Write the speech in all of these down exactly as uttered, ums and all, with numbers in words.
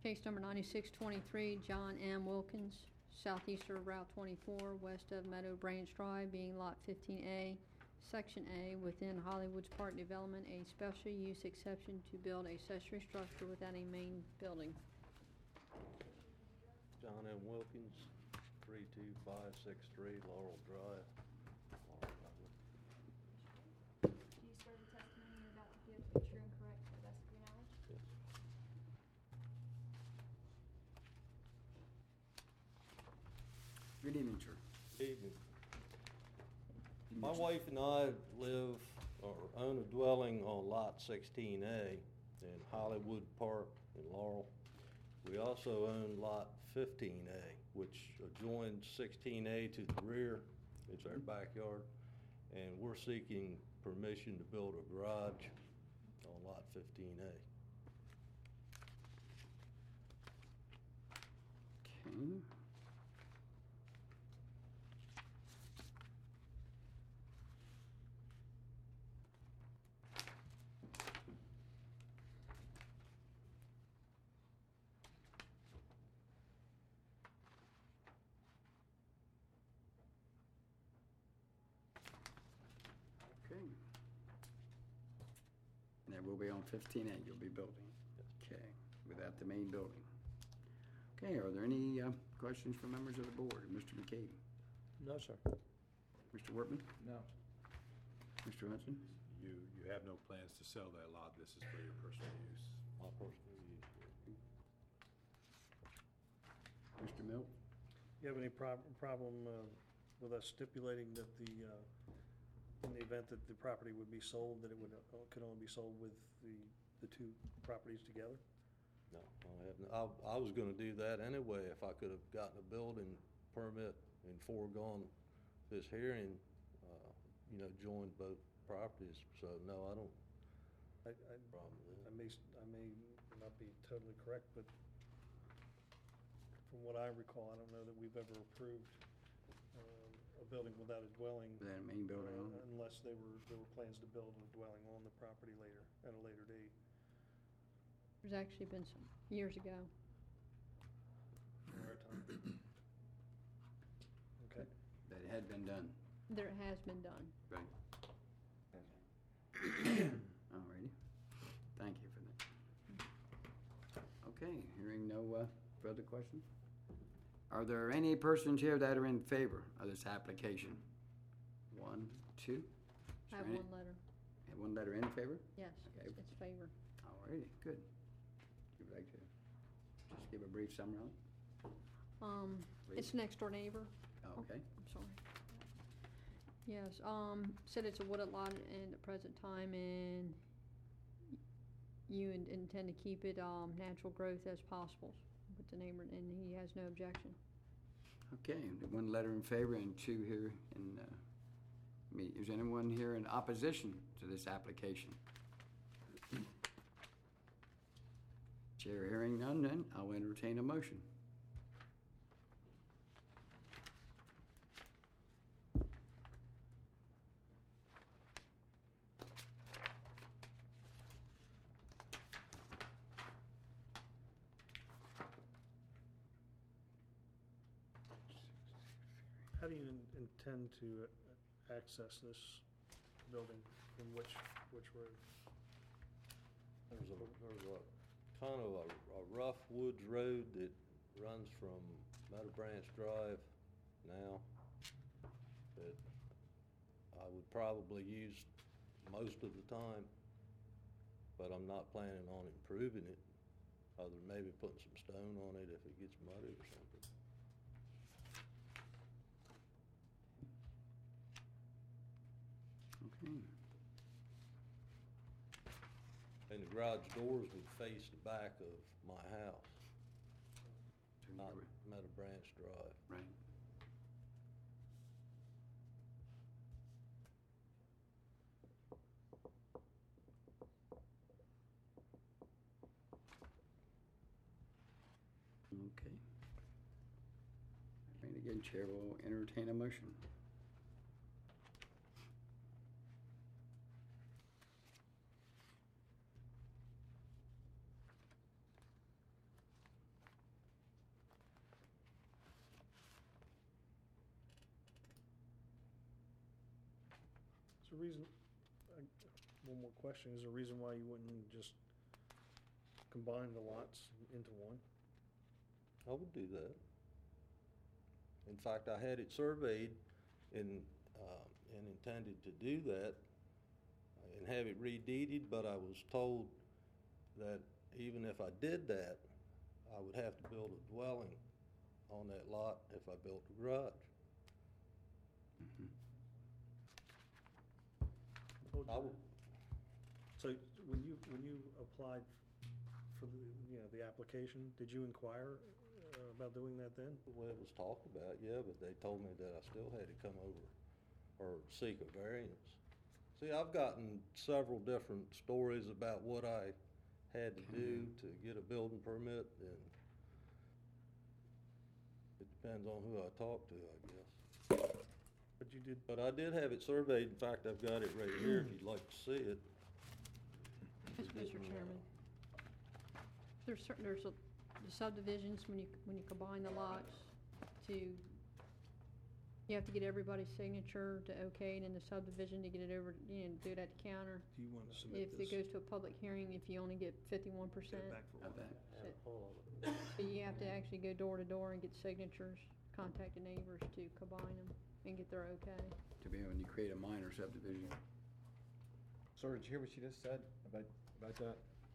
Case number ninety-six twenty-three, John M. Wilkins, southeastern of Route twenty-four, west of Meadow Branch Drive, being Lot fifteen A, Section A, within Hollywood's Park Development, a special use exception to build a accessory structure without a main building. John M. Wilkins, three two five six three Laurel Drive. Laurel, Do you swear the testimony you're about to give to be true and correct to the best of your knowledge? yes. Good evening, sir. Evening. My wife and I live or own a dwelling on Lot sixteen A in Hollywood Park in Laurel. We also own Lot fifteen A, which adjoins sixteen A to the rear. It's our backyard. And we're seeking permission to build a garage on Lot fifteen A. Okay. Okay. And that will be on fifteen A you'll be building? Okay, without the main building. Okay, are there any uh, questions from members of the board? Mister McCabe? No, sir. Mister Workman? No. Mister Hudson? You, you have no plans to sell that lot, this is for your personal use? My personal use. Mister Milt? You have any prob- problem uh, with us stipulating that the, uh, in the event that the property would be sold, that it would, uh, could only be sold with the, the two properties together? No, I haven't. I, I was gonna do that anyway if I could have gotten a building permit and foregone this hearing, uh, you know, joined both properties. So, no, I don't I, have a I, problem with I that. may, s- I may not be totally correct, but from what I recall, I don't know that we've ever approved um, a building without a dwelling. Without a main building on uh, it? Unless they were, there were plans to build a dwelling on the property later, at a later date. There's actually been some, years ago. in our time. Okay. That had been done. There has been done. Right. All righty. Thank you for that. Okay, hearing no uh, further questions? Are there any persons here that are in favor of this application? One, two? Is I have there any- one letter. Have one letter in favor? Yes, Okay. it's favor. All righty, good. You would like to just give a brief summary on it? Um, Please. it's next door neighbor. Oh, Okay. I'm sorry. Yes, um, said it's a wooded lot in the present time, and you in- intend to keep it, um, natural growth as possible with the neighbor, and he has no objection. Okay, one letter in favor and two here in, uh, me. Is anyone here in opposition to this application? Chair hearing none, then I'll entertain a motion. How do you in- intend to uh, access this building, from which, which road? There's a, there's a kind of a, a rough woods road that runs from Meadow Branch Drive now that I would probably use most of the time, but I'm not planning on improving it, other than maybe putting some stone on it if it gets muddy or something. Okay. And the garage doors would face the back of my house, So not you're- Meadow Branch Drive. Right. Okay. And again, Chair will entertain a motion. Is there a reason, I- one more question, is there a reason why you wouldn't just combine the lots into one? I would do that. In fact, I had it surveyed and, um, and intended to do that and have it redeeded, but I was told that even if I did that, I would have to build a dwelling on that lot if I built a garage. Mhm. What would I you- would, So when you, when you applied for the, you know, the application, did you inquire uh, about doing that then? well, it was talked about, yeah, but they told me that I still had to come over or seek a variance. See, I've gotten several different stories about what I had to do to get a building permit, and it depends on who I talk to, I guess. But you did, But I did have it surveyed. In fact, I've got it right here if you'd like to see it. Yes, It Mister didn't, uh, Chairman. There's certain, there's a, the subdivisions, when you, when you combine the lots to, you have to get everybody's signature to okay it in the subdivision to get it over, you know, do it at the counter. do you want to submit If this? it goes to a public hearing, if you only get fifty-one percent, Get it back for Of one. that. Yeah, hold on. so you have to actually go door to door and get signatures, contact the neighbors to combine them and get their okay. To be when you create a minor subdivision. Sir, did you hear what she just said about, about that?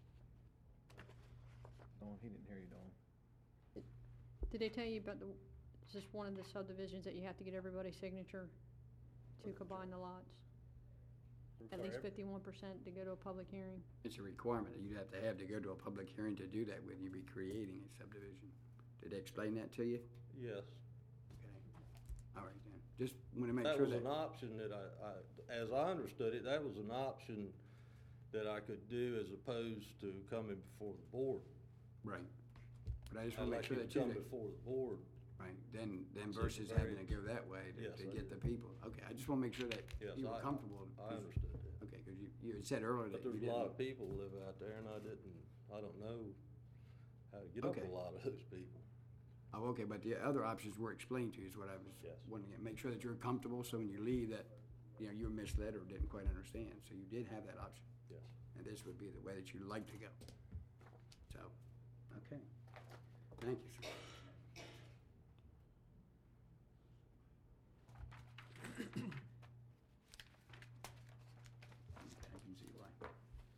Dawn, he didn't hear you, Dawn. Did they tell you about the, it's just one of the subdivisions that you have to get everybody's signature to combine the lots? At least fifty-one percent to go to a public hearing? It's a requirement that you'd have to have to go to a public hearing to do that with. You'd be creating a subdivision. Did they explain that to you? Yes. Okay. All right then. Just want to make That sure was that. an option that I, I, as I understood it, that was an option that I could do as opposed to coming before the board. Right. But I just I'd want to make like sure it that to you, come before the board. right, then, then Seek a versus having to variance. go that way to, Yes, to I get did. the people. Okay, I just want to make sure that Yes, you were I- comfortable. I 'cause- understood that. Okay, because you, you had said earlier that But you there's a lot of didn't. people live out there, and I didn't, I don't know how to get up Okay. a lot of those people. Oh, okay, but the other options were explained to you is what I was Yes. wanting to make sure that you're comfortable, so when you leave that, you know, you were misled or didn't quite understand. So you did have that option. Yes. And this would be the way that you'd like to go. So, okay. Thank you, sir. I can see why.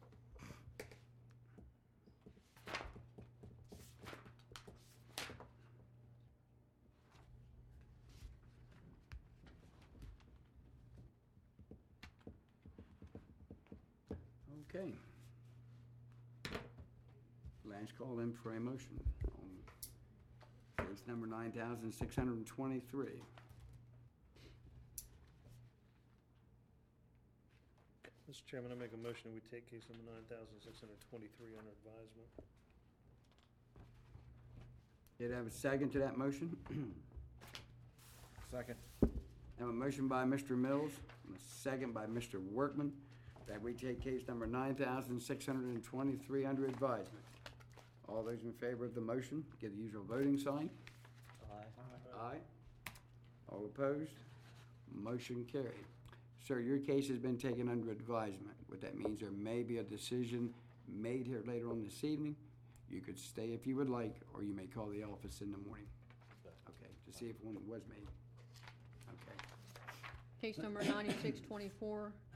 Okay. Last call in for a motion on case number nine thousand six hundred and twenty-three. Mister Chairman, I make a motion, we take case number nine thousand six hundred twenty-three under advisement. Did I have a second to that motion? Second. I have a motion by Mister Mills, and a second by Mister Workman, that we take case number nine thousand six hundred and twenty-three under advisement. All those in favor of the motion, give the usual voting sign. Aye. Aye. All opposed? Motion carried. Sir, your case has been taken under advisement. What that means, there may be a decision made here later on this evening. You could stay if you would like, or you may call the office in the morning. Okay, to see if one was made. Okay. Case number ninety-six twenty-four,